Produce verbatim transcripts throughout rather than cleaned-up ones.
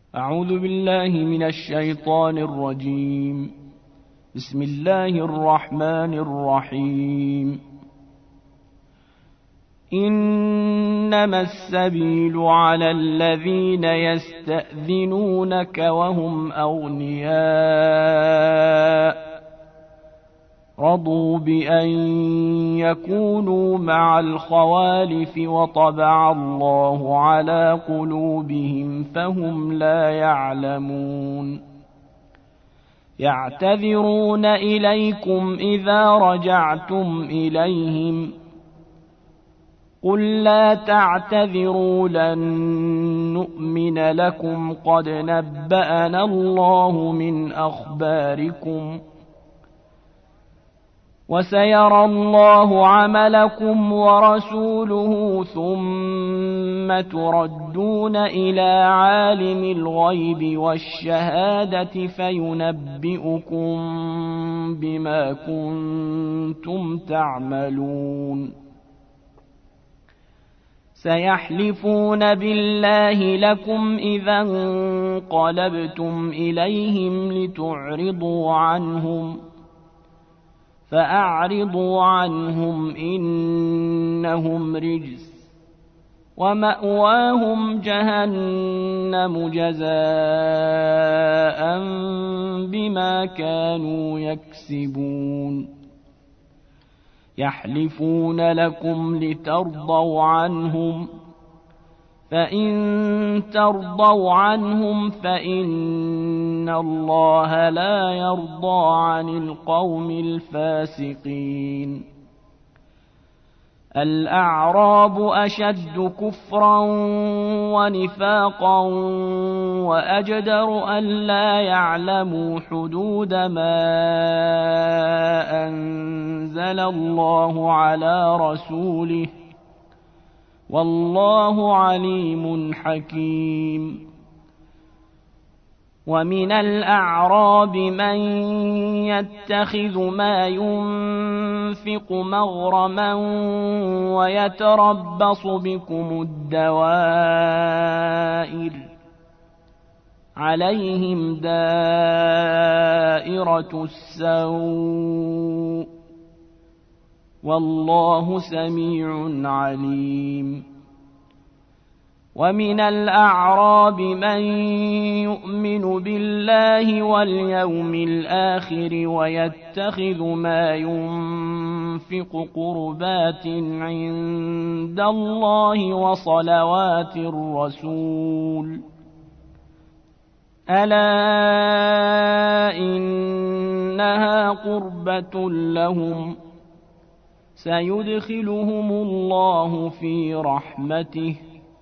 أعوذ بالله من الشيطان الرجيم. بسم الله الرحمن الرحيم. إنما السبيل على الذين يستأذنونك وهم أغنياء رضوا بأن يكونوا مع الخوالف وطبع الله على قلوبهم فهم لا يعلمون. يعتذرون إليكم إذا رجعتم إليهم قل لا تعتذروا لن نؤمن لكم قد نبأنا الله من أخباركم وسيرى الله عملكم ورسوله ثم تردون إلى عالم الغيب والشهادة فينبئكم بما كنتم تعملون. سيحلفون بالله لكم إذا انقلبتم إليهم لتعرضوا عنهم فأعرضوا عنهم إنهم رجس ومأواهم جهنم جزاء بما كانوا يكسبون. يحلفون لكم لترضوا عنهم فإن ترضوا عنهم فإن الله لا يرضى عن القوم الفاسقين. الأعراب أشد كفرا ونفاقا وأجدر أن لا يعلموا حدود ما أنزل الله على رسوله والله عليم حكيم. ومن الأعراب من يتخذ ما ينفق مغرما ويتربص بكم الدوائر عليهم دائرة السوء والله سميع عليم. ومن الأعراب من يؤمن بالله واليوم الآخر ويتخذ ما ينفق قربات عند الله وصلوات الرسول ألا إنها قربة لهم سيدخلهم الله في رحمته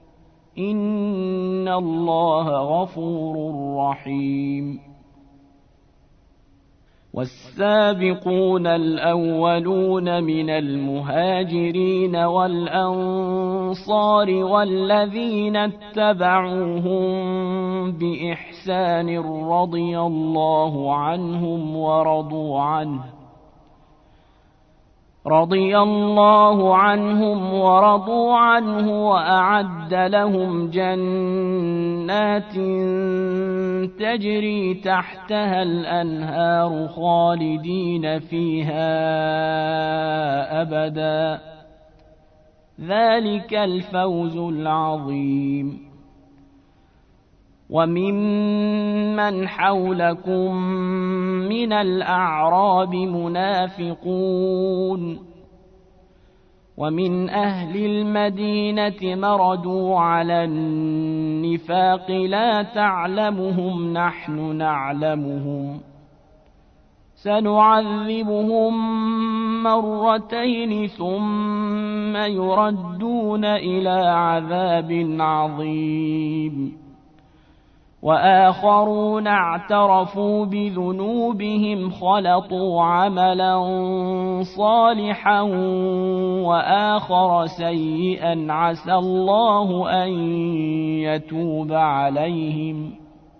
إن الله غفور رحيم. والسابقون الأولون من المهاجرين والأنصار والذين اتبعوهم بإحسان رضي الله عنهم ورضوا عنه رضي الله عنهم ورضوا عنه وأعد لهم جنات تجري تحتها الأنهار خالدين فيها أبدا ذلك الفوز العظيم. وممن حولكم من الأعراب منافقون ومن أهل المدينة مردوا على النفاق لا تعلمهم نحن نعلمهم سنعذبهم مرتين ثم يردون إلى عذاب عظيم. وآخرون اعترفوا بذنوبهم خلطوا عملا صالحا وآخر سيئا عسى الله أن يتوب عليهم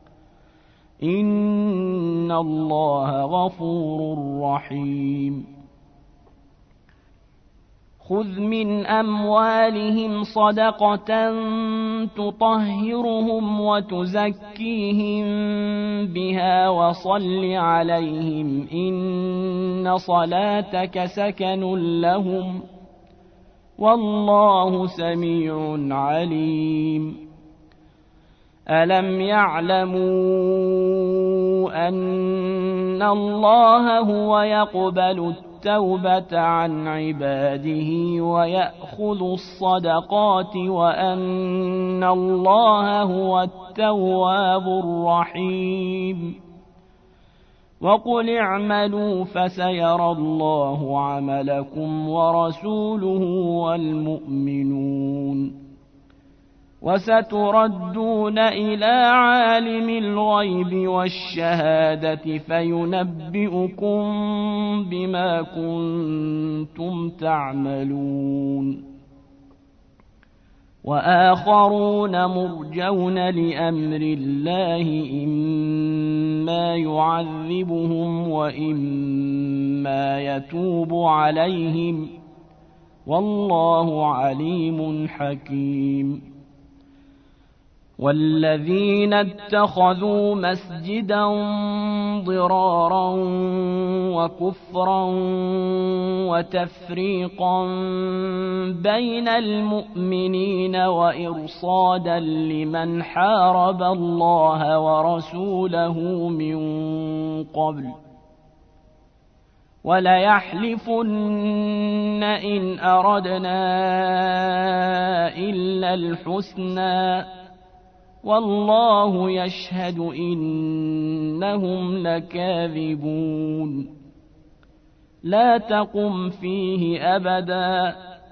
إن الله غفور رحيم. خذ من أموالهم صدقة تطهرهم وتزكيهم بها وصل عليهم إن صلاتك سكن لهم والله سميع عليم ألم يعلموا أن الله هو يقبل التوبة عن عباده ويأخذ الصدقات وأن الله هو التواب الرحيم وقل اعملوا فسيرى الله عملكم ورسوله والمؤمنون وستردون إلى عالم الغيب والشهادة فينبئكم بما كنتم تعملون وآخرون مرجون لأمر الله إما يعذبهم وإما يتوب عليهم والله عليم حكيم والذين اتخذوا مسجدا ضرارا وكفرا وتفريقا بين المؤمنين وإرصادا لمن حارب الله ورسوله من قبل وليحلفن إن أردنا إلا الحسنى والله يشهد إنهم لكاذبون لا تقم فيه أبدا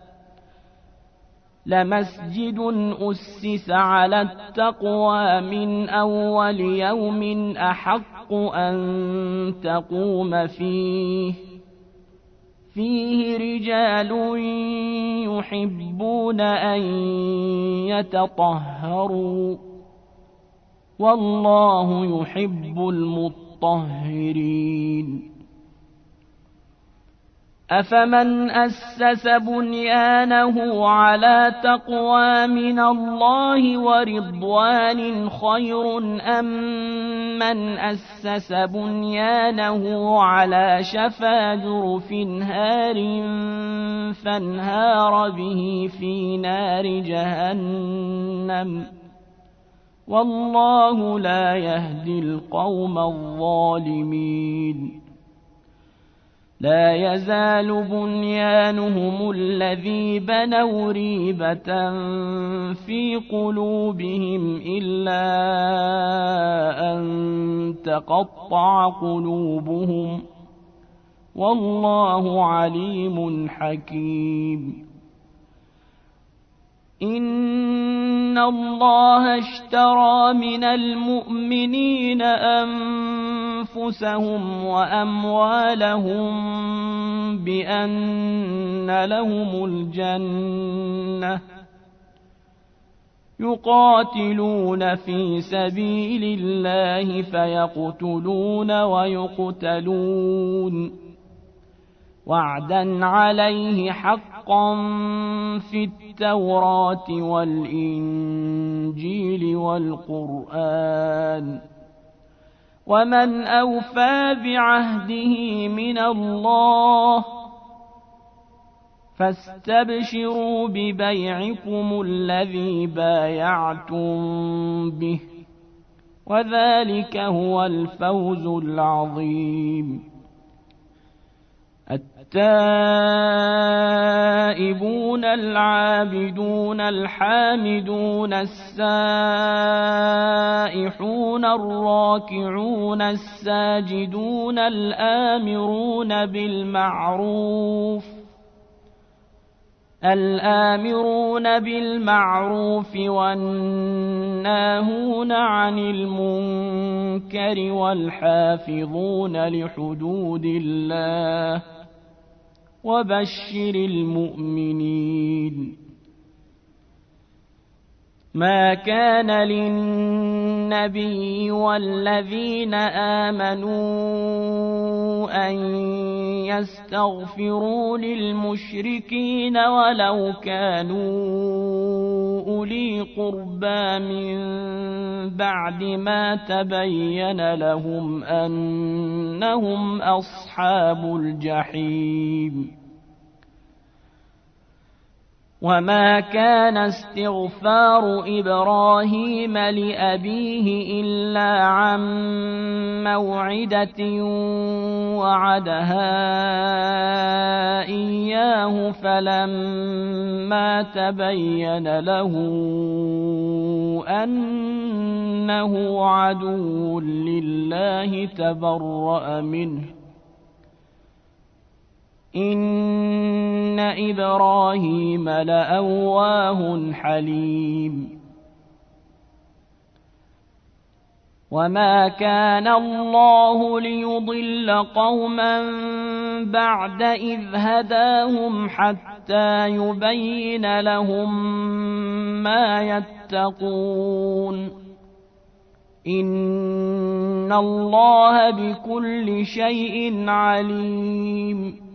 لمسجد أسس على التقوى من أول يوم أحق أن تقوم فيه فيه رجال يحبون أن يتطهروا والله يحب المطهرين أفمن أسس بنيانه على تقوى من الله ورضوان خير أم من أسس بنيانه على شفا جرف هار فانهار به في نار جهنم والله لا يهدي القوم الظالمين لا يزال بنيانهم الذي بنوا ريبة في قلوبهم إلا أن تقطع قلوبهم والله عليم حكيم إن الله اشترى من المؤمنين أنفسهم وأموالهم بأن لهم الجنة يقاتلون في سبيل الله فيقتلون ويقتلون وعدا عليه حقا في التوراة والإنجيل والقرآن ومن أوفى بعهده من الله فاستبشروا ببيعكم الذي بايعتم به وذلك هو الفوز العظيم التائبون العابدون الحامدون السائحون الراكعون الساجدون الآمرون بالمعروف الآمرون بالمعروف والناهون عن المنكر والحافظون لحدود الله وبشر المؤمنين ما كان للنبي والذين آمنوا أن يستغفروا للمشركين ولو كانوا أولي قربى من بعد ما تبين لهم أنهم أصحاب الجحيم. وما كان استغفار إبراهيم لأبيه إلا عن موعدة وعدها إياه فلما تبين له أنه عدو لله تبرأ منه إن إبراهيم لأواه حليم. وما كان الله ليضل قوما بعد إذ هداهم حتى يبين لهم ما يتقون إن الله بكل شيء عليم.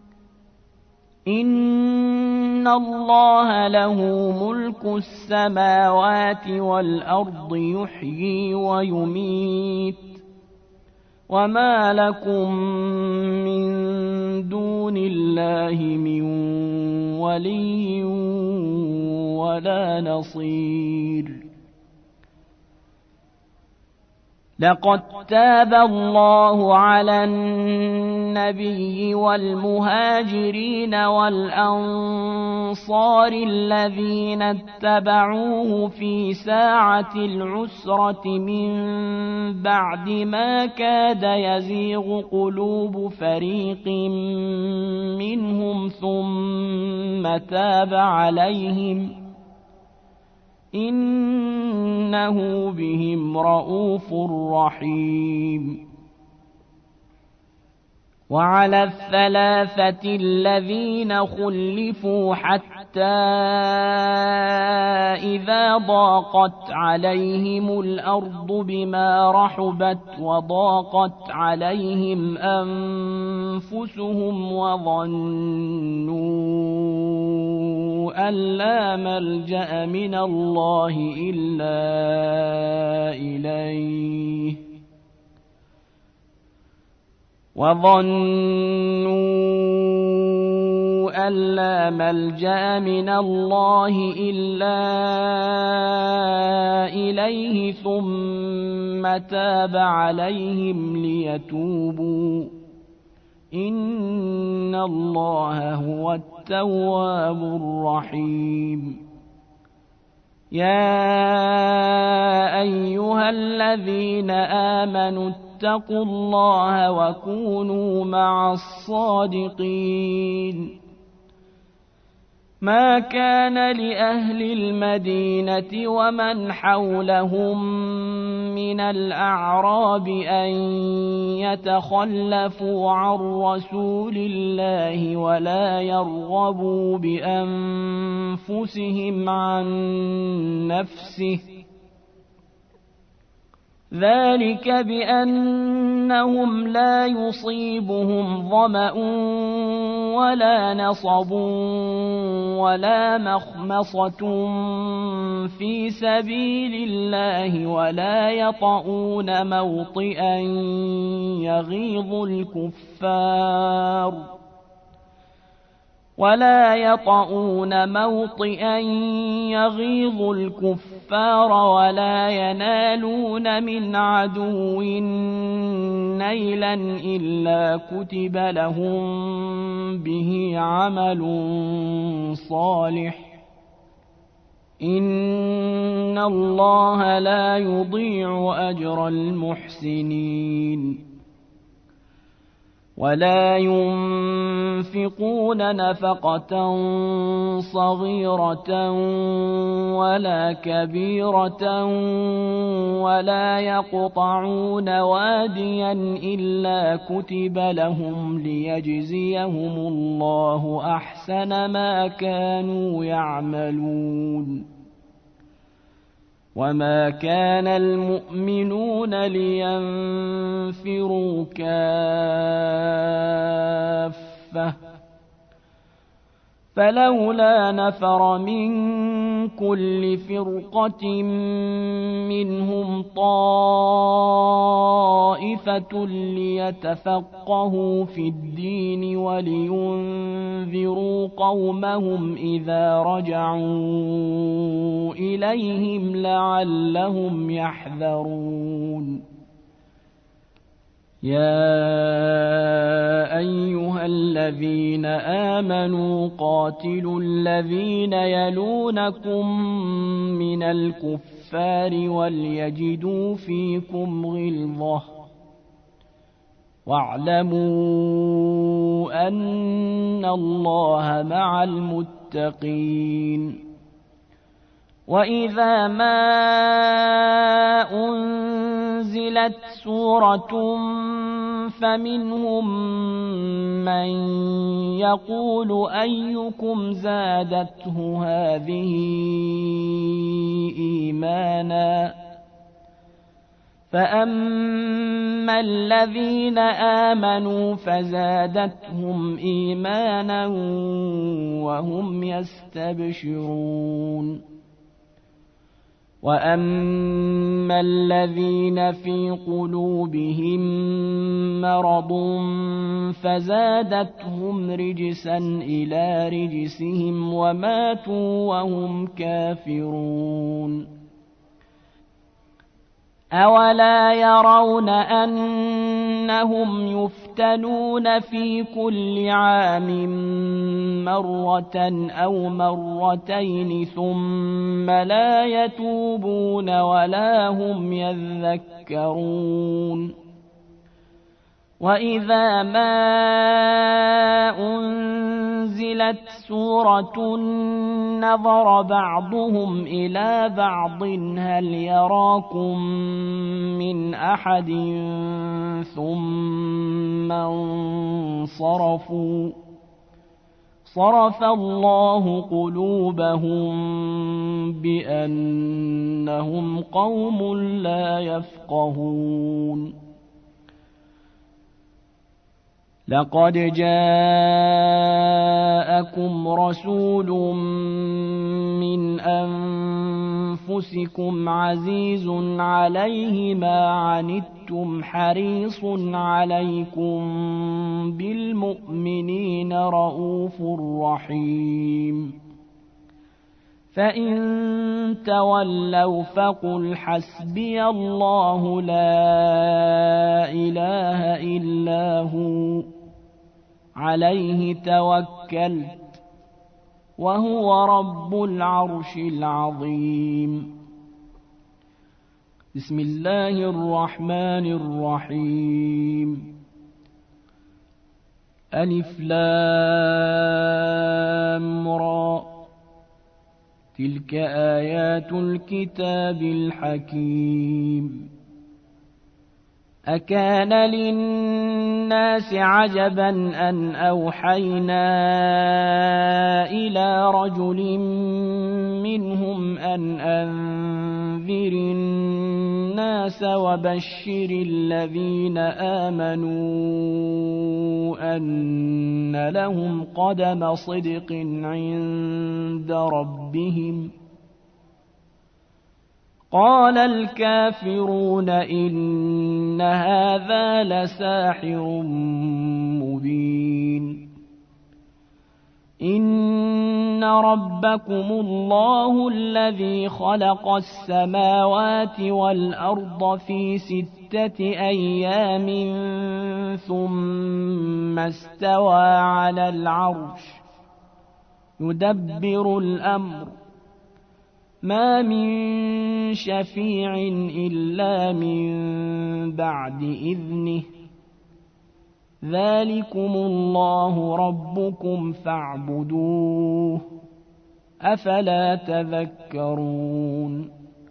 إن الله له ملك السماوات والأرض يحيي ويميت وما لكم من دون الله من ولي ولا نصير. لقد تاب الله على النبي والمهاجرين والأنصار الذين اتبعوه في ساعة العسرة من بعد ما كاد يزيغ قلوب فريق منهم ثم تاب عليهم إنه بهم رءوف رحيم. وعلى الثلاثة الذين خلفوا حتى إذا ضاقت عليهم الأرض بما رحبت وضاقت عليهم أنفسهم وظنوا أن لا ملجأ من الله إلا إليه وظنوا أن لا ملجأ من الله إلا إليه ثم تاب عليهم ليتوبوا إن الله هو التواب الرحيم. يا أيها الذين آمنوا اتقوا الله وكونوا مع الصادقين. ما كان لأهل المدينة ومن حولهم من الأعراب أن يتخلفوا عن رسول الله ولا يرغبوا بأنفسهم عن نفسه ذلك بأنهم لا يصيبهم ظمأ ولا نصب ولا مخمصة في سبيل الله ولا يطؤون موطئا يغيظ الكفار ولا يطؤون موطئا يغيظ الكفار ولا ينالون من عدو نيلا إلا كتب لهم به عمل صالح إن الله لا يضيع أجر المحسنين. ولا ينفقون نفقة صغيرة ولا كبيرة ولا يقطعون واديا إلا كتب لهم ليجزيهم الله أحسن ما كانوا يعملون. وما كان المؤمنون لينفروا كافة فلولا نفر من كل فرقة منهم طائفة ليتفقهوا في الدين ولينذروا قومهم إذا رجعوا إليهم لعلهم يحذرون. يا أيها الذين آمنوا قاتلوا الذين يلونكم من الكفار وليجدوا فيكم غلظة واعلموا أن الله مع المتقين. وإذا ما أنزلت سورة فمنهم من يقول أيكم زادته هذه إيمانا فأما الذين آمنوا فزادتهم إيمانا وهم يستبشرون. وأما الذين في قلوبهم مرض فزادتهم رجسا إلى رجسهم وماتوا وهم كافرون. أولا يرون أنهم يفتنون في كل عام مرة أو مرتين ثم لا يتوبون ولا هم يذكرون. وإذا ما أنزلت سورة نظر بعضهم إلى بعض هل يراكم من أحد ثم انصرفوا صرف الله قلوبهم بأنهم قوم لا يفقهون. لقد جاءكم رسول من أنفسكم عزيز عليه ما عنتم حريص عليكم بالمؤمنين رؤوف رحيم. فإن تولوا فقل حسبي الله لا إله إلا هو عليه توكلت وهو رب العرش العظيم. بسم الله الرحمن الرحيم. ألف لام را تلك آيات الكتاب الحكيم. أكان للناس عجبا أن أوحينا إلى رجل منهم أن أنذر الناس وبشر الذين آمنوا أن لهم قدم صدق عند ربهم. قال الكافرون إن هذا لساحر مبين. إن ربكم الله الذي خلق السماوات والأرض في ستة أيام ثم استوى على العرش يدبر الأمر ما من شفيع إلا من بعد إذنه ذلكم الله ربكم فاعبدوه أفلا تذكرون.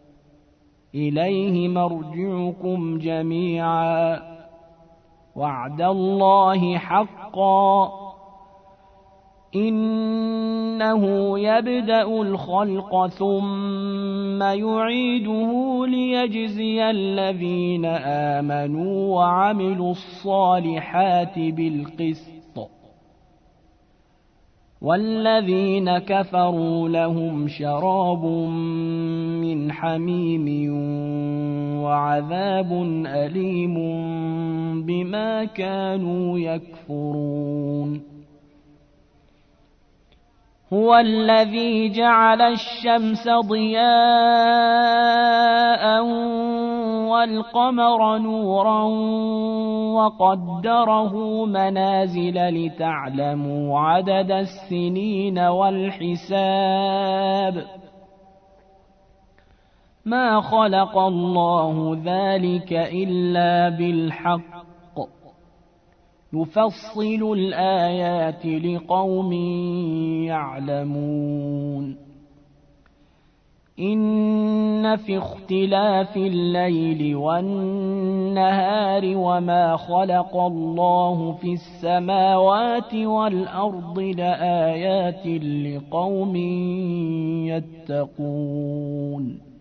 إليه مرجعكم جميعا وعد الله حقا إنه يبدأ الخلق ثم يعيده ليجزي الذين آمنوا وعملوا الصالحات بالقسط والذين كفروا لهم شراب من حميم وعذاب أليم بما كانوا يكفرون هو الذي جعل الشمس ضياء والقمر نورا وقدره منازل لتعلموا عدد السنين والحساب ما خلق الله ذلك إلا بالحق يفصل الآيات لقوم يعلمون إن في اختلاف الليل والنهار وما خلق الله في السماوات والأرض لآيات لقوم يتقون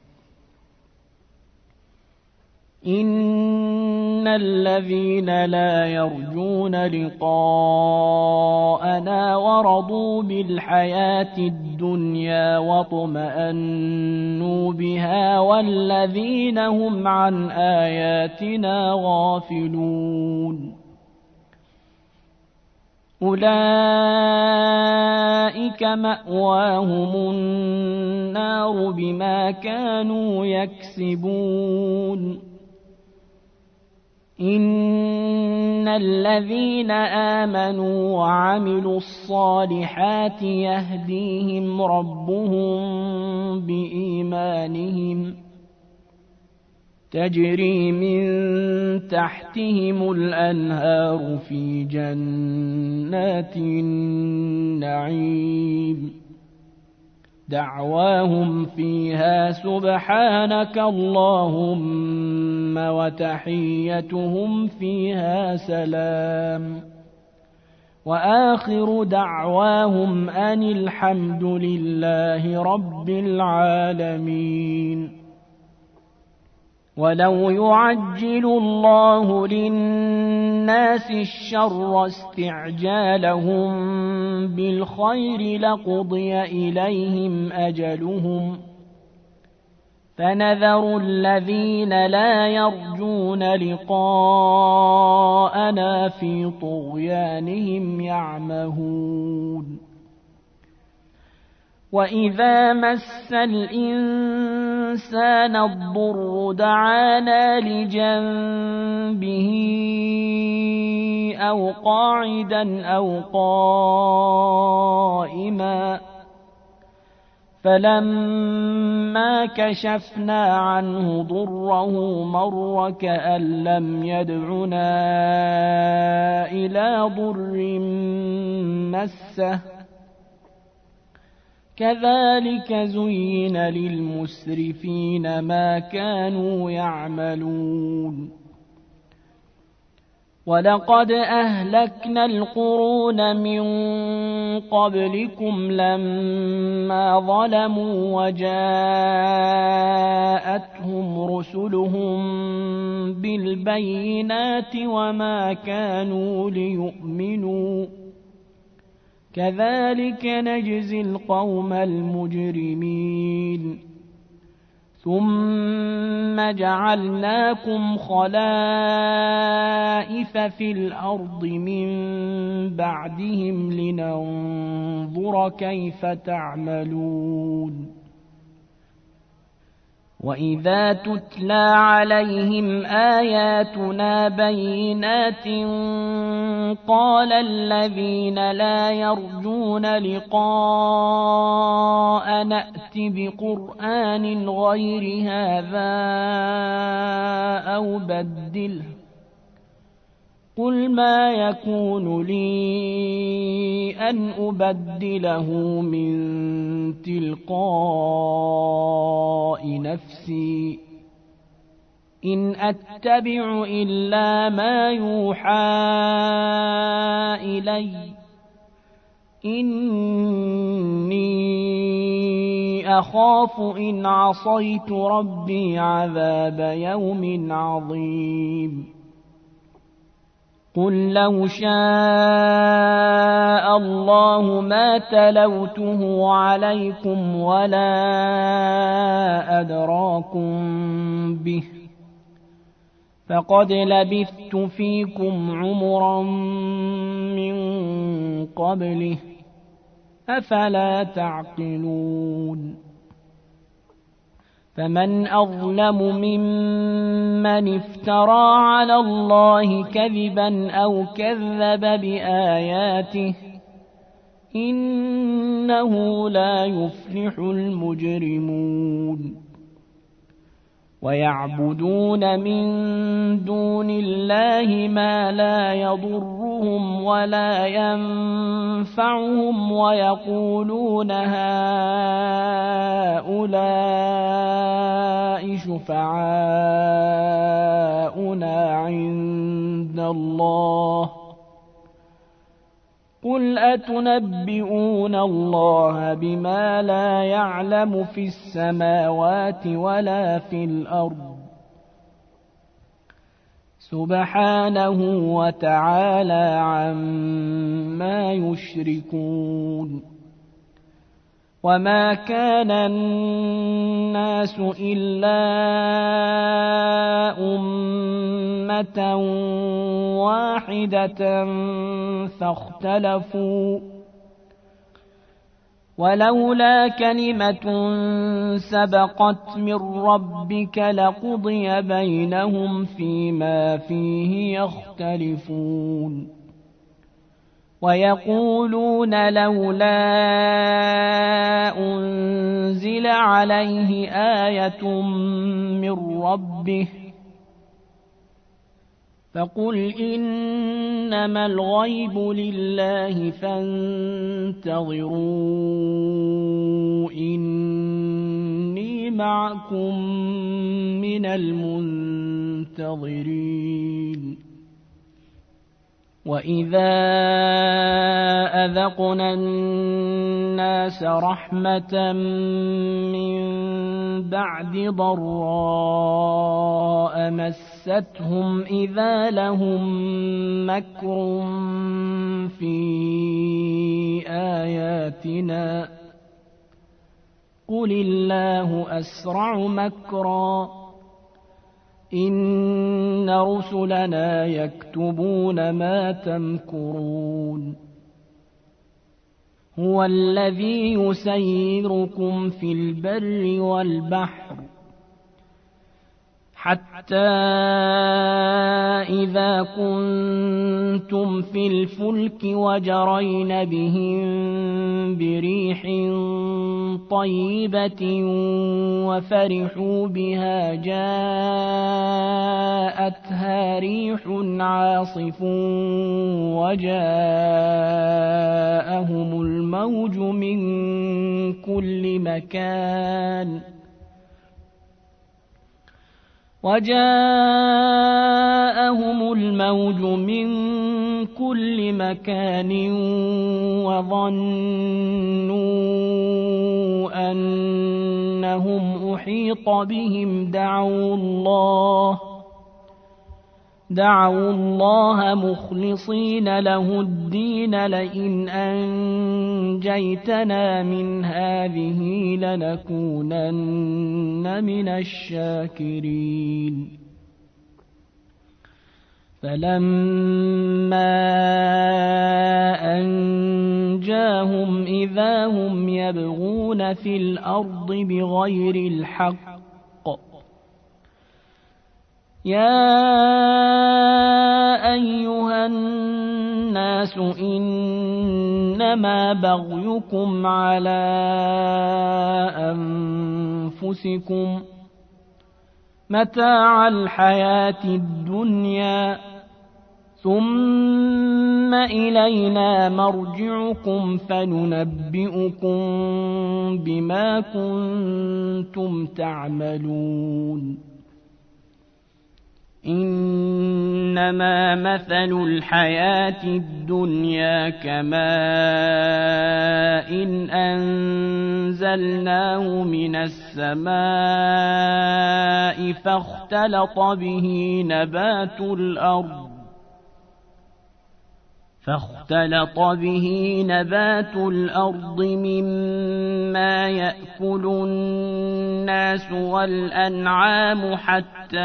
إن الذين لا يرجون لقاءنا ورضوا بالحياة الدنيا واطمأنوا بها والذين هم عن آياتنا غافلون أولئك مأواهم النار بما كانوا يكسبون إن الذين آمنوا وعملوا الصالحات يهديهم ربهم بإيمانهم تجري من تحتهم الأنهار في جنات النعيم دعواهم فيها سبحانك اللهم وتحيتهم فيها سلام وآخر دعواهم أن الحمد لله رب العالمين ولو يعجل الله للناس الشر استعجالهم بالخير لقضي إليهم أجلهم فنذر الذين لا يرجون لقاءنا في طغيانهم يعمهون وإذا مس الإنسان الضر دعانا لجنبه أو قاعدا أو قائما فلما كشفنا عنه ضره مر كأن لم يدعنا إلى ضر مسه كذلك زين للمسرفين ما كانوا يعملون ولقد أهلكنا القرون من قبلكم لما ظلموا وجاءتهم رسلهم بالبينات وما كانوا ليؤمنوا كذلك نجزي القوم المجرمين ثم جعلناكم خلائف في الأرض من بعدهم لننظر كيف تعملون وإذا تتلى عليهم آياتنا بينات قال الذين لا يرجون لقاء نأت بقرآن غير هذا أو بدله قل ما يكون لي أن أبدله من تلقاء نفسي إن أتبع إلا ما يوحى إلي إني أخاف إن عصيت ربي عذاب يوم عظيم قل لو شاء الله ما تلوته عليكم ولا أدراكم به فقد لبثت فيكم عمرا من قبله أفلا تعقلون فمن أظلم ممن افترى على الله كذبا أو كذب بآياته إنه لا يفلح المجرمون ويعبدون من دون الله ما لا يضرهم ولا ينفعهم ويقولون هؤلاء شفعاؤنا عند الله قل أتنبئون الله بما لا يعلم في السماوات ولا في الأرض سبحانه وتعالى عما يشركون وما كان الناس إلا أمة واحدة فاختلفوا ولولا كلمة سبقت من ربك لقضي بينهم فيما فيه يختلفون ويقولون لولا أنزل عليه آية من ربه فقل إنما الغيب لله فانتظروا إني معكم من المنتظرين وإذا أذقنا الناس رحمة من بعد ضراء مستهم إذا لهم مكر في آياتنا قل الله أسرع مكرا إن رسلنا يكتبون ما تمكرون هو الذي يسيركم في البر والبحر حتى إذا كنتم في الفلك وجرين بهم بريح طيبة وفرحوا بها جاءتها ريح عاصف وجاءهم الموج من كل مكان وجاءهم الموج من كل مكان وظنوا أنهم أحيط بهم دعوا الله دعوا الله مخلصين له الدين لئن أنجيتنا من هذه لنكونن من الشاكرين فلما أنجاهم إذا هم يبغون في الأرض بغير الحق يا أيها الناس إنما بغيكم على أنفسكم متاع الحياة الدنيا ثم إلينا مرجعكم فننبئكم بما كنتم تعملون إن إنما مثل الحياة الدنيا كماء إن أنزلناه من السماء فاختلط به نبات الأرض فاختلط به نبات الأرض مما يأكل الناس والأنعام حتى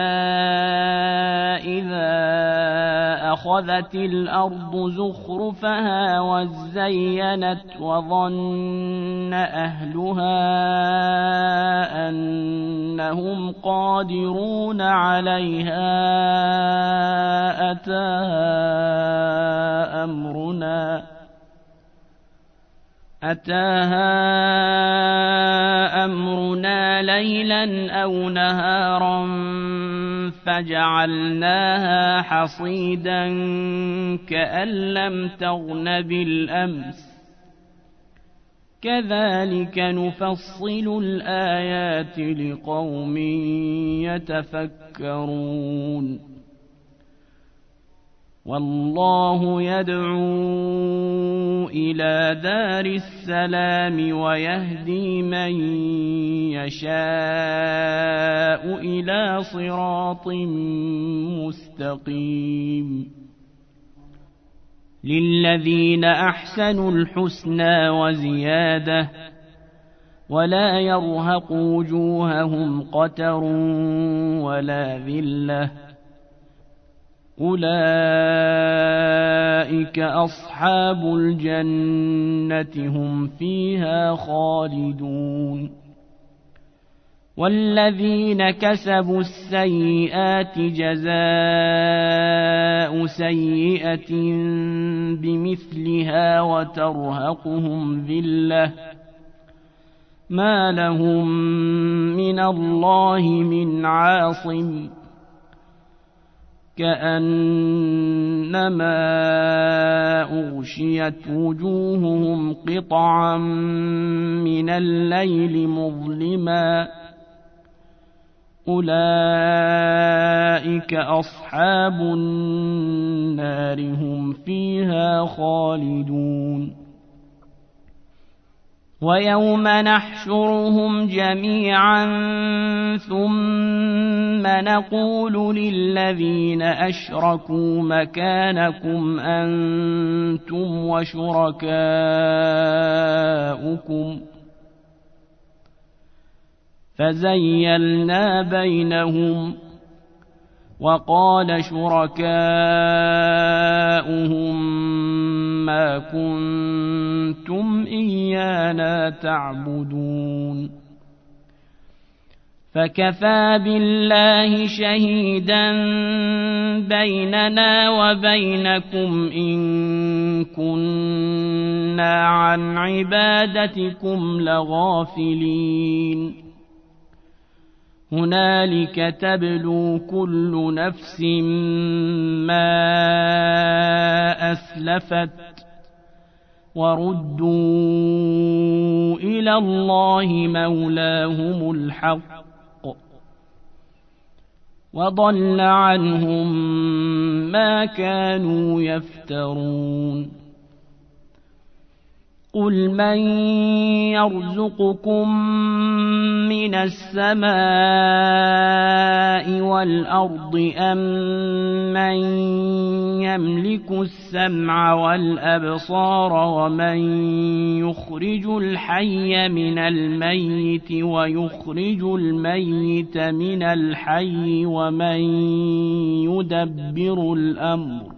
إذا أخذت الأرض زخرفها وزينت وظن أهلها أنهم قادرون عليها أتاها أمرنا أتاها أمرنا ليلا أو نهارا فجعلناها حصيدا كأن لم تغن بالأمس كذلك نفصل الآيات لقوم يتفكرون والله يدعو إلى دار السلام ويهدي من يشاء إلى صراط مستقيم للذين أحسنوا الحسنى وزيادة ولا يرهق وجوههم قتر ولا ذلة أولئك أصحاب الجنة هم فيها خالدون والذين كسبوا السيئات جزاء سيئة بمثلها وترهقهم ذلة ما لهم من الله من عاصم كأنما أغشيت وجوههم قطعا من الليل مظلما أولئك أصحاب النار هم فيها خالدون ويوم نحشرهم جميعا ثم نقول للذين أشركوا مكانكم أنتم وشركاؤكم فزيلنا بينهم وقال شركاؤهم ما كنتم إيانا تعبدون فكفى بالله شهيدا بيننا وبينكم إن كنا عن عبادتكم لغافلين هنالك تبلو كل نفس ما أسلفت وردوا إلى الله مولاهم الحق وضل عنهم ما كانوا يفترون قل من يرزقكم من السماء والأرض أم من يملك السمع والأبصار ومن يخرج الحي من الميت ويخرج الميت من الحي ومن يدبر الأمر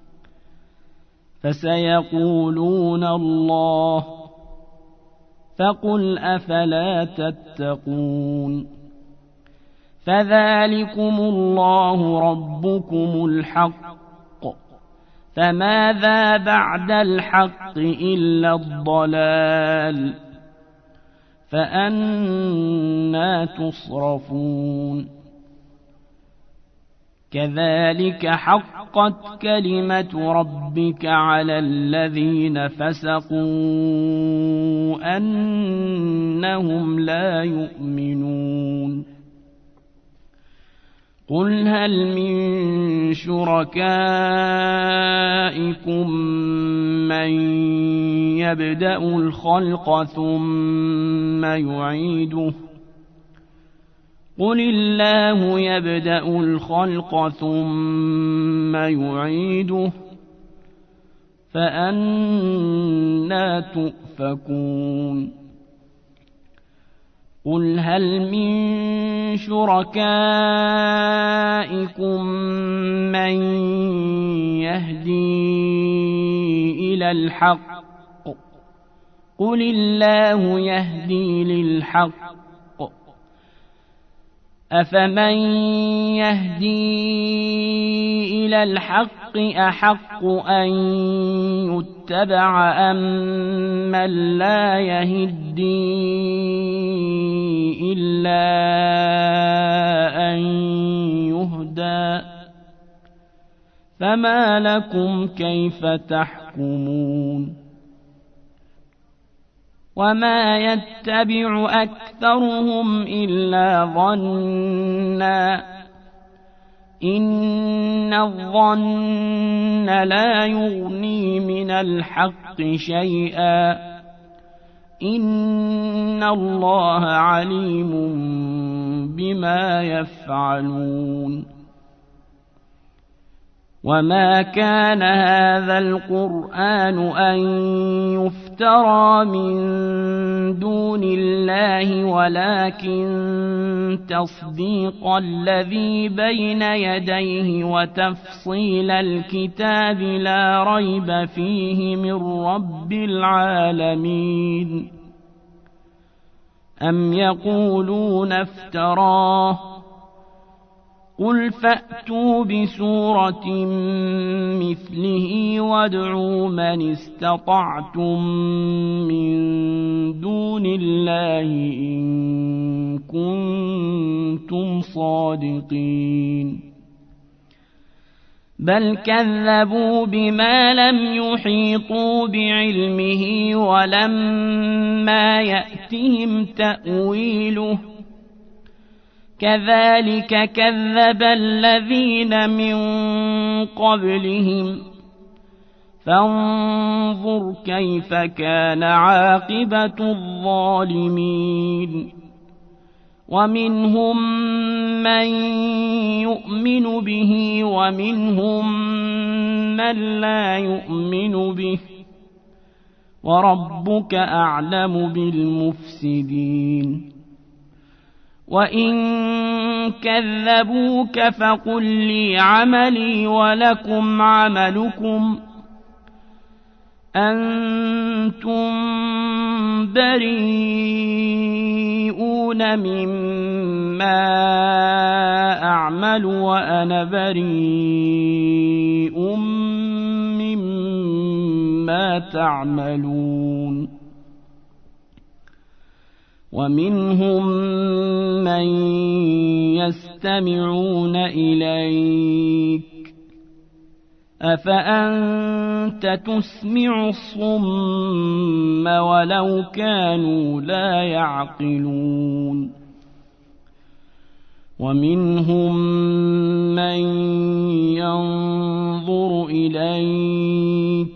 فسيقولون الله فقل أفلا تتقون فذلكم الله ربكم الحق فماذا بعد الحق إلا الضلال فأنى تصرفون كذلك حقت كلمة ربك على الذين فسقوا أنهم لا يؤمنون قل هل من شركائكم من يبدأ الخلق ثم يعيده قل الله يبدأ الخلق ثم يعيده فأنى تؤفكون قل هل من شركائكم من يهدي إلى الحق قل الله يهدي للحق أفمن يهدي إلى الحق أحق أن يتبع أم من لا يهدي إلا أن يهدى فما لكم كيف تحكمون وما يتبع أكثرهم إلا ظنا إن الظن لا يغني من الحق شيئا إن الله عليم بما يفعلون وما كان هذا القرآن أن يفترى من دون الله ولكن تصديق الذي بين يديه وتفصيل الكتاب لا ريب فيه من رب العالمين أم يقولون افتراه قل فأتوا بسورة مثله وادعوا من استطعتم من دون الله إن كنتم صادقين بل كذبوا بما لم يحيطوا بعلمه ولما يأتهم تأويله كذلك كذب الذين من قبلهم فانظر كيف كان عاقبة الظالمين ومنهم من يؤمن به ومنهم من لا يؤمن به وربك أعلم بالمفسدين وإن كذبوك فقل لي عملي ولكم عملكم أنتم بريئون مما أعمل وأنا بريء مما تعملون ومنهم من يستمعون إليك أفأنت تسمع الصم ولو كانوا لا يعقلون ومنهم من ينظر إليك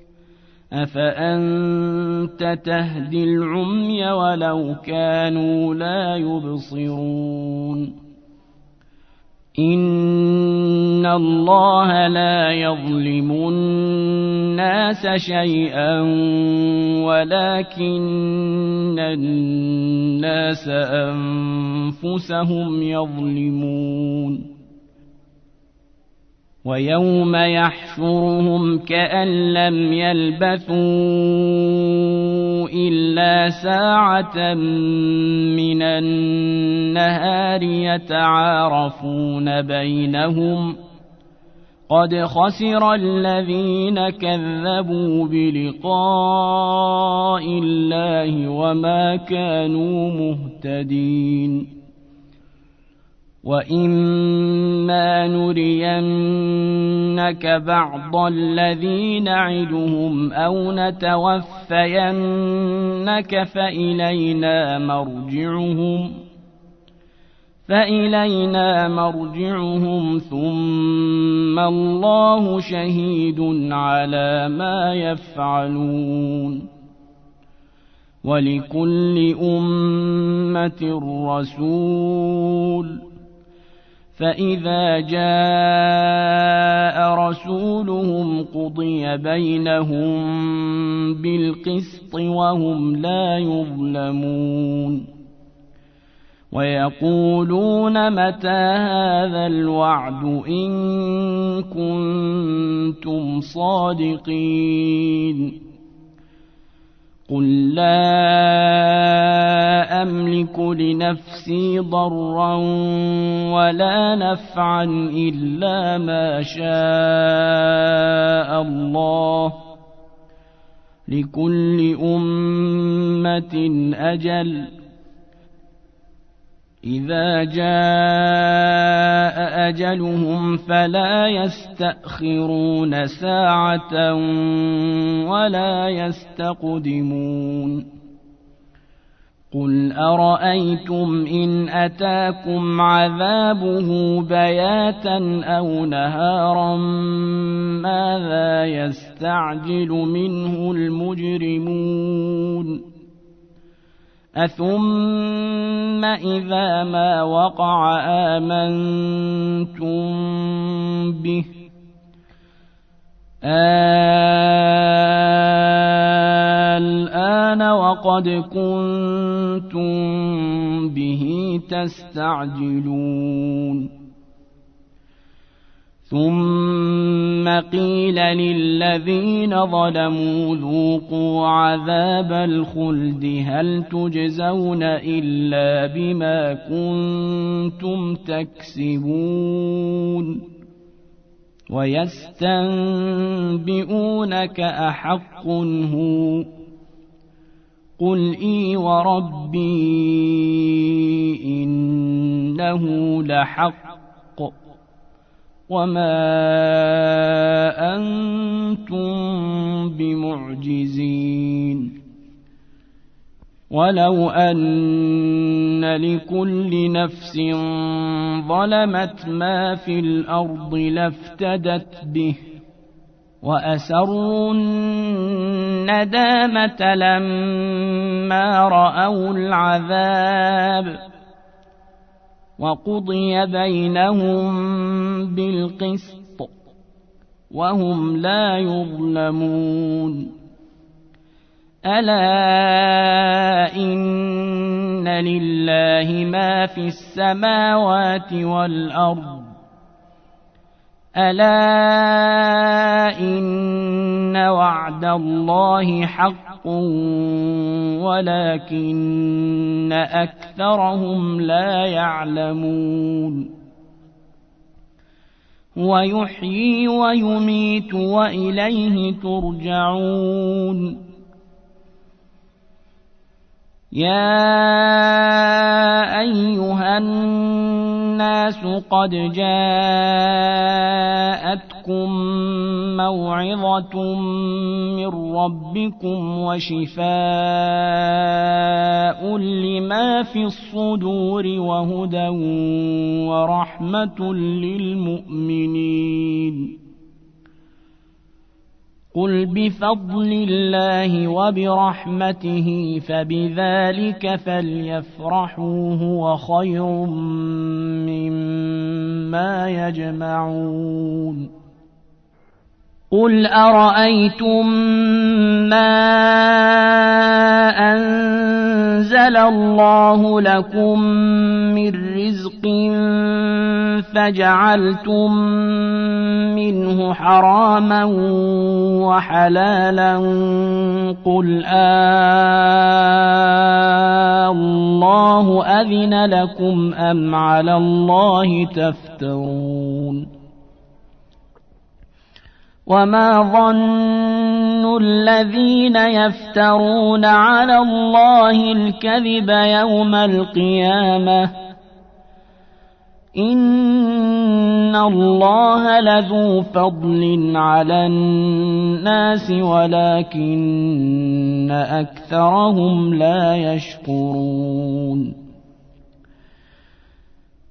أفأنت تهدي العمي ولو كانوا لا يبصرون إن الله لا يظلم الناس شيئا ولكن الناس أنفسهم يظلمون ويوم يحشرهم كأن لم يلبثوا إلا ساعة من النهار يتعارفون بينهم قد خسر الذين كذبوا بلقاء الله وما كانوا مهتدين وإما نرينك بعض الذي نعدهم أو نتوفينك فإلينا مرجعهم فإلينا مرجعهم ثم الله شهيد على ما يفعلون ولكل أمة رسول فإذا جاء رسولهم قضي بينهم بالقسط وهم لا يظلمون ويقولون متى هذا الوعد إن كنتم صادقين قل لا أملك لنفسي ضرا ولا نفعا إلا ما شاء الله لكل أمة أجل إذا جاء أجلهم فلا يستأخرون ساعة ولا يستقدمون قل أرأيتم إن أتاكم عذابه بياتا أو نهارا ماذا يستعجل منه المجرمون أثم إذا ما وقع آمنتم به الآن وقد كنتم به تستعجلون ثم قيل للذين ظلموا ذوقوا عذاب الخلد هل تجزون إلا بما كنتم تكسبون ويستنبئونك أحق هو قل إي وربي إنه لحق وما أنتم بمعجزين ولو أن لكل نفس ظلمت ما في الأرض لافتدت به وأسروا الندامة لما رأوا العذاب وقضي بينهم بالقسط وهم لا يظلمون ألا إن لله ما في السماوات والأرض ألا إن وعد الله حق ولكن أكثرهم لا يعلمون ويحيي ويميت وإليه ترجعون يا أيها الناس قد جاءتكم موعظة من ربكم وشفاء لما في الصدور وهدى ورحمة للمؤمنين قل بفضل الله وبرحمته فبذلك فليفرحوا هو خير مما يجمعون قل أرأيتم ما أنزل الله لكم من رزق فجعلتم منه حراما وحلالا قل آه الله أذن لكم أم على الله تفترون وما ظن الذين يفترون على الله الكذب يوم القيامة إن الله لذو فضل على الناس ولكن أكثرهم لا يشكرون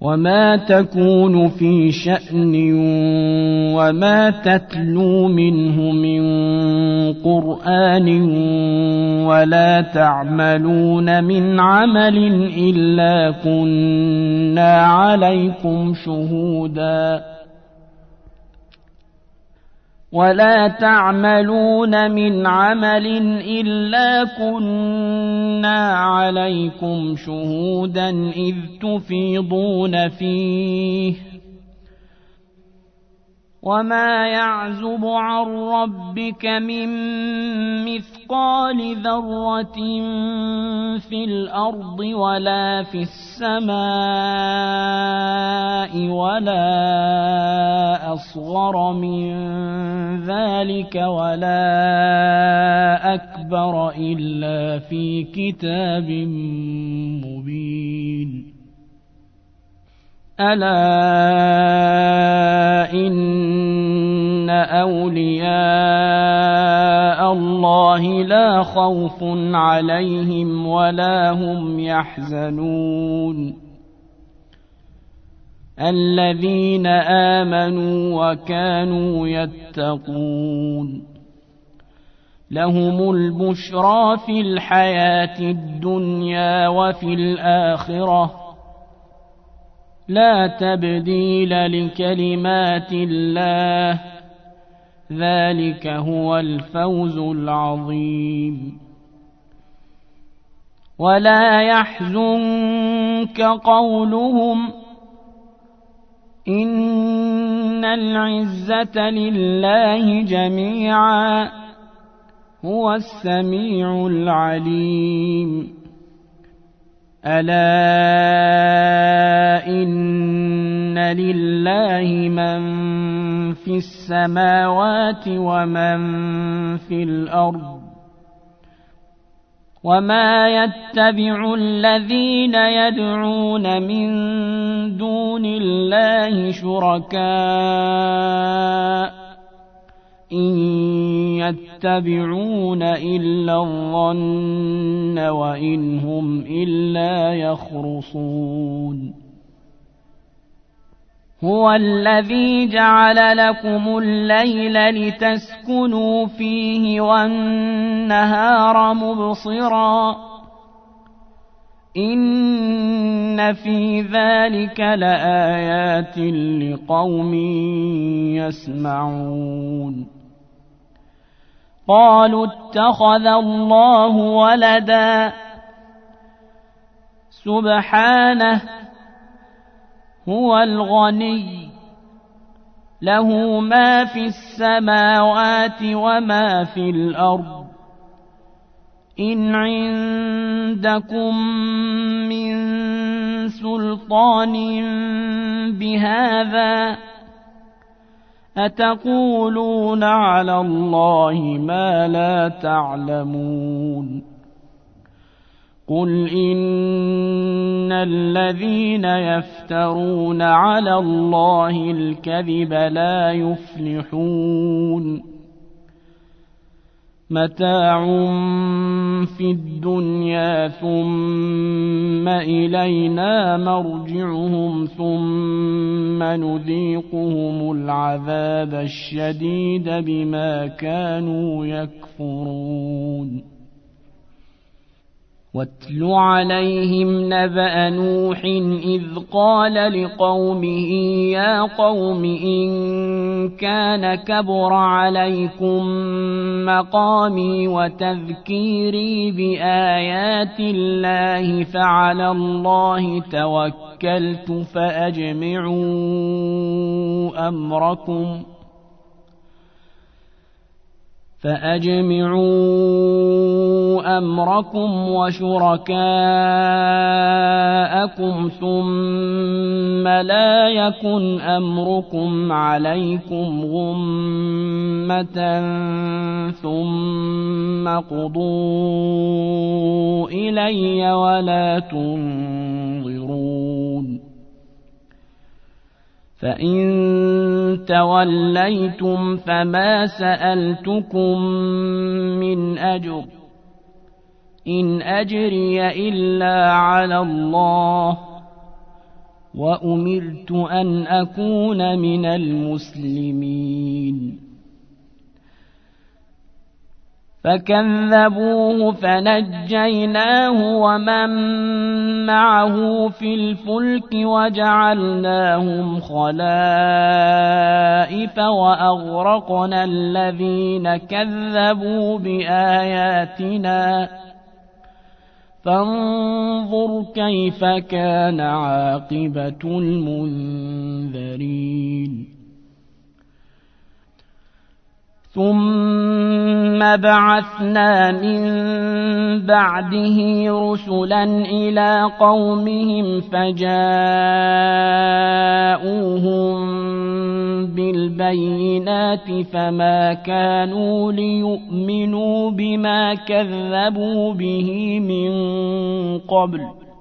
وما تكون في شأن وما تتلو منه من قرآن ولا تعملون من عمل إلا كنا عليكم شهودا ولا تعملون من عمل إلا كنا عليكم شهودا إذ تفيضون فيه وما يعزب عن ربك من مثقال ذرة في الأرض ولا في السماء ولا أصغر من ذلك ولا أكبر إلا في كتاب مبين ألا إن أولياء الله لا خوف عليهم ولا هم يحزنون الذين آمنوا وكانوا يتقون لهم البشرى في الحياة الدنيا وفي الآخرة لا تبديل لكلمات الله ذلك هو الفوز العظيم ولا يحزنك قولهم إن العزة لله جميعا هو السميع العليم ألا إن لله من في السماوات ومن في الأرض وما يتبع الذين يدعون من دون الله شركاء إن يتبعون إلا الظن وإن هم إلا يخرصون هو الذي جعل لكم الليل لتسكنوا فيه والنهار مبصرا إن في ذلك لآيات لقوم يسمعون قالوا اتخذ الله ولدا سبحانه هو الغني له ما في السماوات وما في الأرض إن عندكم من سلطان بهذا أتقولون على الله ما لا تعلمون قل إن الذين يفترون على الله الكذب لا يفلحون متاع في الدنيا ثم إلينا مرجعهم ثم نذيقهم العذاب الشديد بما كانوا يكفرون واتل عليهم نبأ نوح إذ قال لقومه يا قوم إن كان كبر عليكم مقامي وتذكيري بآيات الله فعلى الله توكلت فأجمعوا أمركم فأجمعوا أمركم وشركاءكم ثم لا يكن أمركم عليكم غمة ثم قضوا إلي ولا تنظرون فإن توليتم فما سألتكم من أجر إن أجري إلا على الله وأمرت أن أكون من المسلمين فكذبوه فنجيناه ومن معه في الفلك وجعلناهم خلائف وأغرقنا الذين كذبوا بآياتنا فانظر كيف كان عاقبة المنذرين ثم بعثنا من بعده رسلا إلى قومهم فجاءوهم بالبينات فما كانوا ليؤمنوا بما كذبوا به من قبل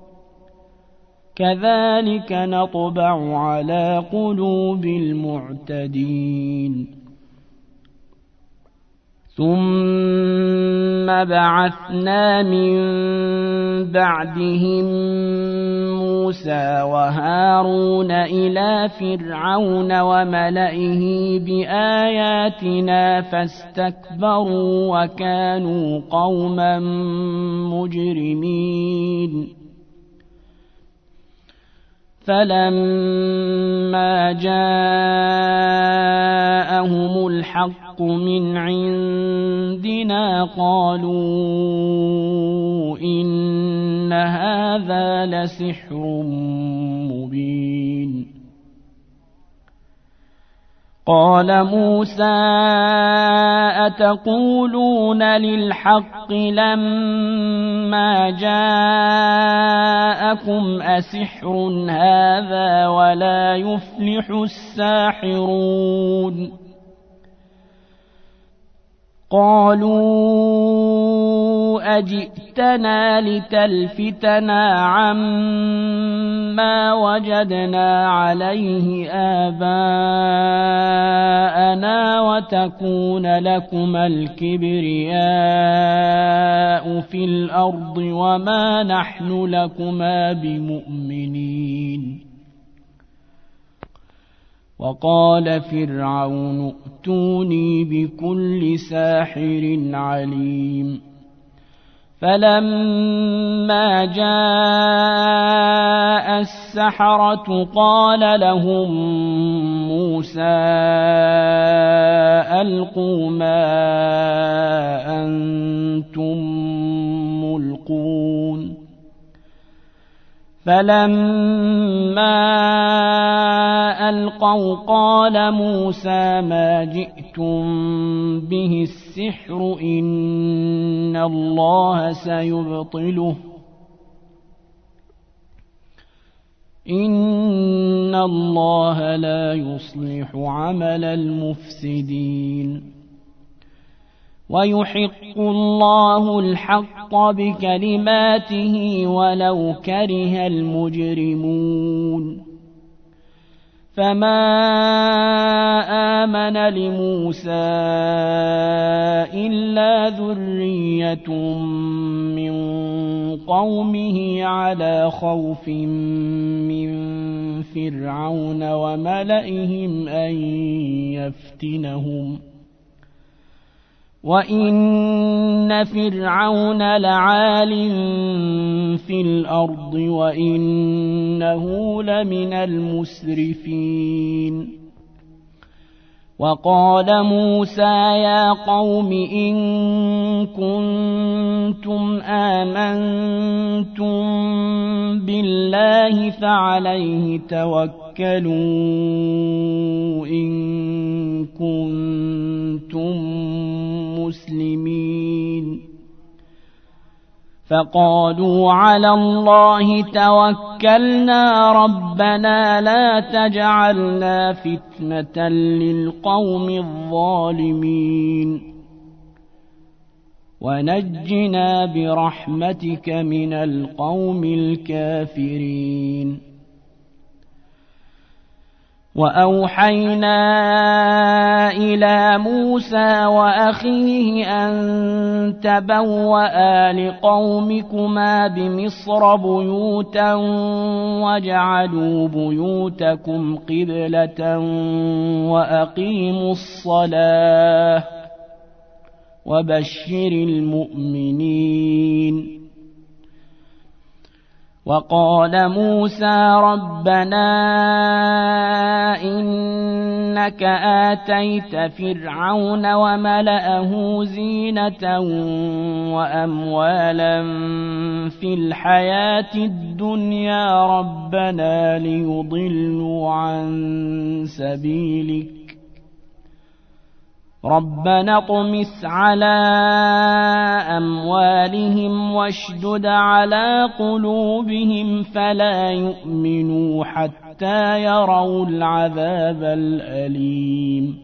كذلك نطبع على قلوب المعتدين ثم بعثنا من بعدهم موسى وهارون إلى فرعون وملئه بآياتنا فاستكبروا وكانوا قوما مجرمين فلما جاءهم الحق من عندنا قالوا إن هذا لسحر مبين قال موسى أتقولون للحق لما جاءكم أسحر هذا ولا يفلح الساحرون قالوا أجئتنا لتلفتنا عما وجدنا عليه آباءنا وتكون لكما الكبرياء في الأرض وما نحن لكما بمؤمنين وقال فرعون ائتوني بكل ساحر عليم فلما جاء السحرة قال لهم موسى ألقوا ما أنتم ملقون فلما ألقوا قال موسى ما جئتم به السحر إن الله سيبطله إن الله لا يصلح عمل المفسدين ويحق الله الحق بكلماته ولو كره المجرمون فما آمن لموسى إلا ذرية من قومه على خوف من فرعون وملئهم أن يفتنهم وإن فرعون لعال في الأرض وإنه لمن المسرفين وقال موسى يا قوم إن كنتم آمنتم بالله فعليه توكلوا إن كنتم مسلمين فقالوا على الله توكلنا ربنا لا تجعلنا فتنة للقوم الظالمين ونجنا برحمتك من القوم الكافرين وأوحينا إلى موسى وأخيه أن تبوأ لقومكما بمصر بيوتا واجعلوا بيوتكم قبلة وأقيموا الصلاة وبشر المؤمنين. وقال موسى ربنا إنك آتيت فرعون وملأه زينة وأموالا في الحياة الدنيا ربنا ليضلوا عن سبيلك ربنا اطمس على أموالهم واشدد على قلوبهم فلا يؤمنوا حتى يروا العذاب الأليم.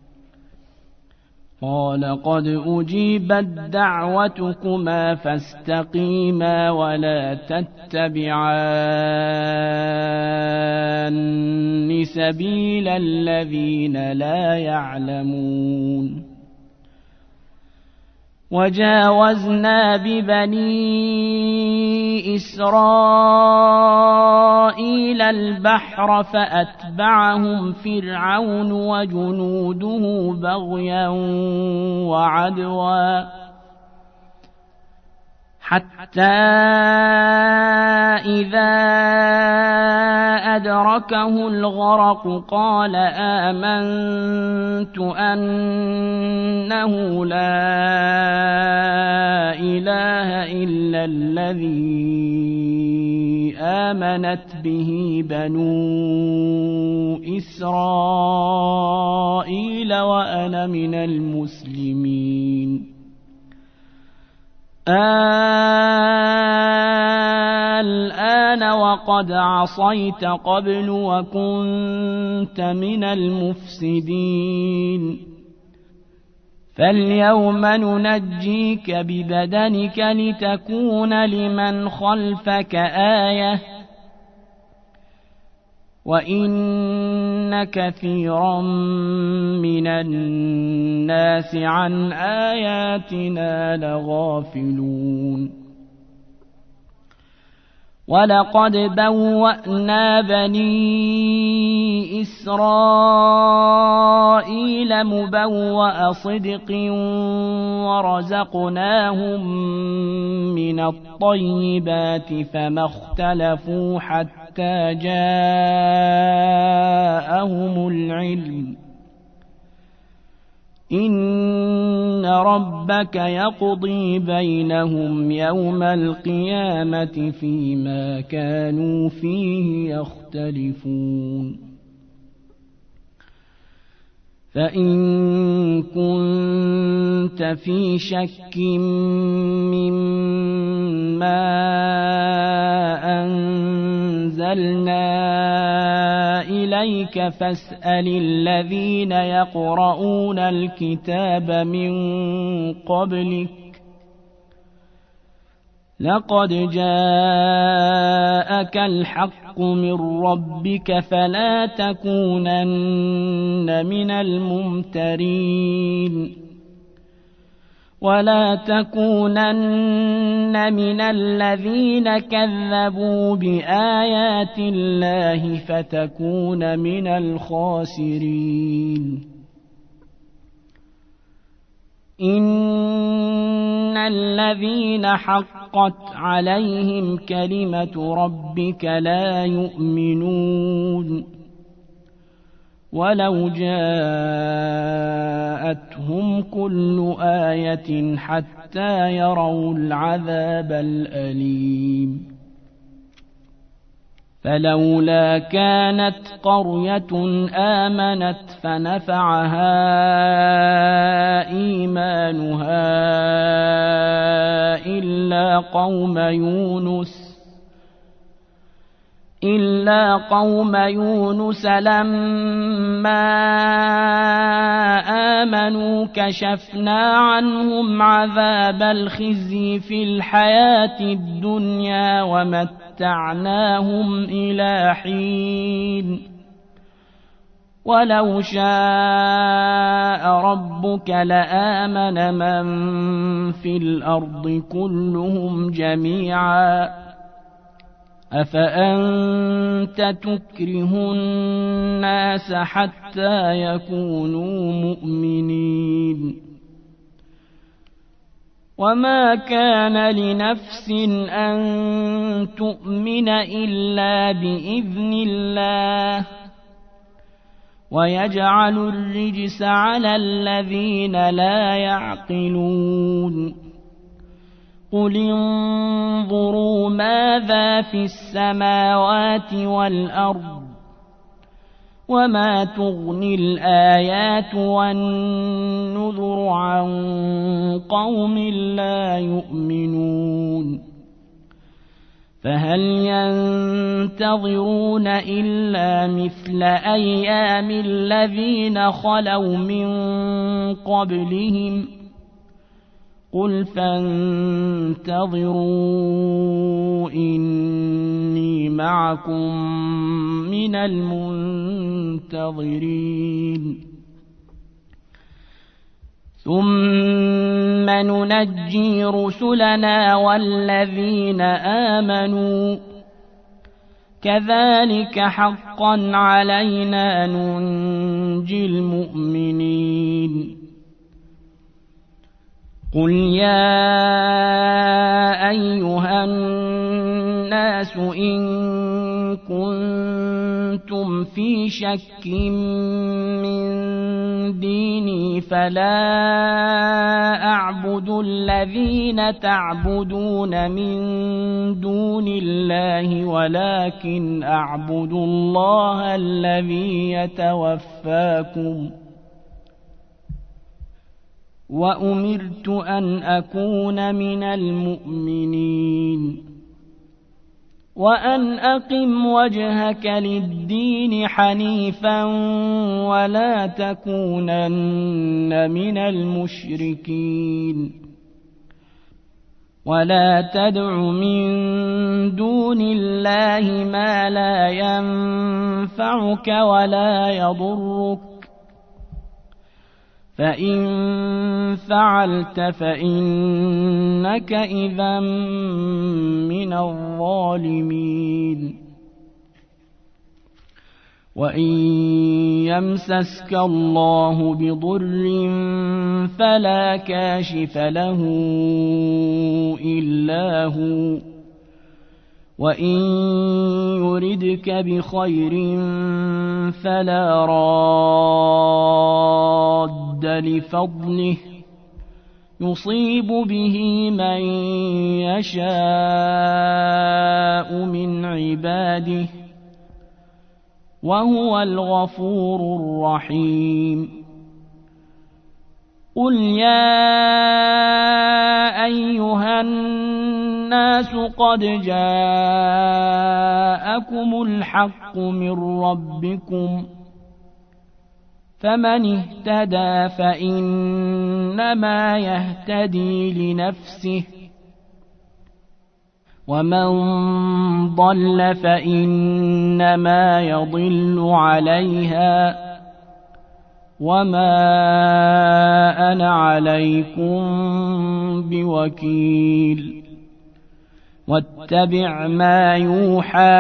قال قد أجيبت دعوتكما فاستقيما ولا تتبعان سبيل الذين لا يعلمون. وجاوزنا ببني إسرائيل البحر فأتبعهم فرعون وجنوده بغيا وعدوا حتى إذا أدركه الغرق قال آمنت أنه لا إله إلا الذي آمنت به بنو إسرائيل وأنا من المسلمين. الآن وقد عصيت قبل وكنت من المفسدين فاليوم ننجيك ببدنك لتكون لمن خلفك آية وإن كثيرا من الناس عن آياتنا لغافلون. ولقد بوأنا بني إسرائيل مبوأ صدق ورزقناهم من الطيبات فما اختلفوا حتى جاءهم العلم إن ربك يقضي بينهم يوم القيامة فيما كانوا فيه يختلفون. فإن كنت في شك مما أنزلنا إليك فاسأل الذين يقرؤون الكتاب من قبلك لقد جاءك الحق من ربك فلا تكونن من الممترين ولا تكونن من الذين كذبوا بآيات الله فتكون من الخاسرين. إن الذين حقت عليهم كلمة ربك لا يؤمنون ولو جاءتهم كل آية حتى يروا العذاب الأليم. فلولا كانت قرية آمنت فنفعها إيمانها إلا قوم يونس إلا قوم يونس لما آمنوا كشفنا عنهم عذاب الخزي في الحياة الدنيا ومتعناهم إلى حين ولو شاء ربك لآمن من في الأرض كلهم جميعا أفأنت تكره الناس حتى يكونوا مؤمنين وما كان لنفس أن تؤمن إلا بإذن الله ويجعل الرجس على الذين لا يعقلون قل انظروا ماذا في السماوات والأرض وما تغني الآيات والنذر عن قوم لا يؤمنون فهل ينتظرون إلا مثل أيام الذين خلوا من قبلهم قل فانتظروا إني معكم من المنتظرين ثم ننجي رسلنا والذين آمنوا كذلك حقا علينا ننجي المؤمنين قل يا أيها الناس إن كنتم في شك من ديني فلا أعبد الذين تعبدون من دون الله ولكن أعبد الله الذي يتوفاكم وأمرت أن أكون من المؤمنين وأن أقم وجهك للدين حنيفا ولا تكونن من المشركين ولا تدع من دون الله ما لا ينفعك ولا يضرك فإن فعلت فإنك إذا من الظالمين وإن يمسسك الله بضر فلا كاشف له إلا هو وإن يردك بخير فلا راد لفضله يصيب به من يشاء من عباده وهو الغفور الرحيم قل يا أيها الناس قد جاءكم الحق من ربكم فمن اهتدى فإنما يهتدي لنفسه ومن ضل فإنما يضل عليها وما أنا عليكم بوكيل واتبع ما يوحى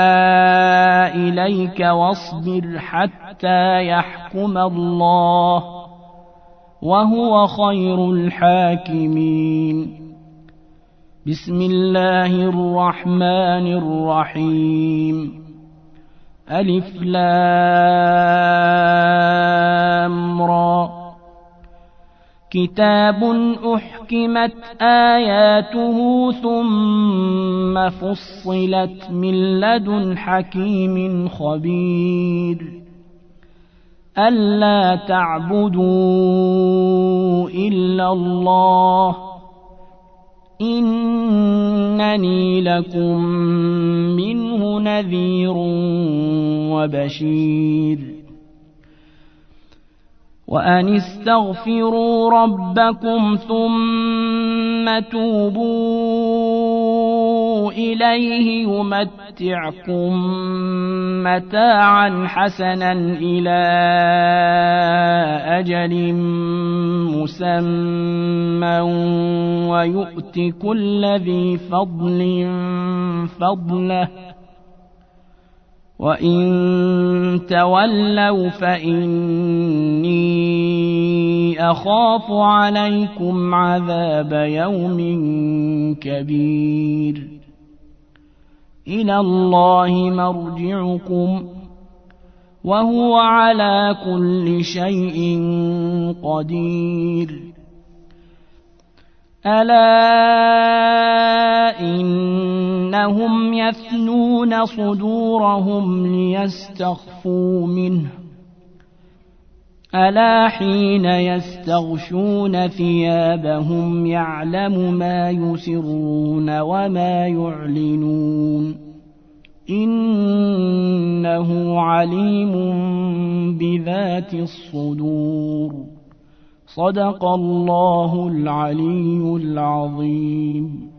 إليك واصبر حتى يحكم الله وهو خير الحاكمين بسم الله الرحمن الرحيم ألف لام را كتاب أحكمت آياته ثم فصلت من لدن حكيم خبير ألا تعبدوا إلا الله إنني لكم منه نذير وبشير وأن استغفروا ربكم ثم توبوا إليه يمتعكم متاعا حسنا إلى أجل مسمى ويؤت كل ذي فضل فضله وإن تولوا فإني أخاف عليكم عذاب يوم كبير إلى الله مرجعكم وهو على كل شيء قدير ألا إنهم يثنون صدورهم ليستخفوا منه ألا حين يستغشون ثيابهم يعلم ما يسرون وما يعلنون إنه عليم بذات الصدور صدق الله العلي العظيم.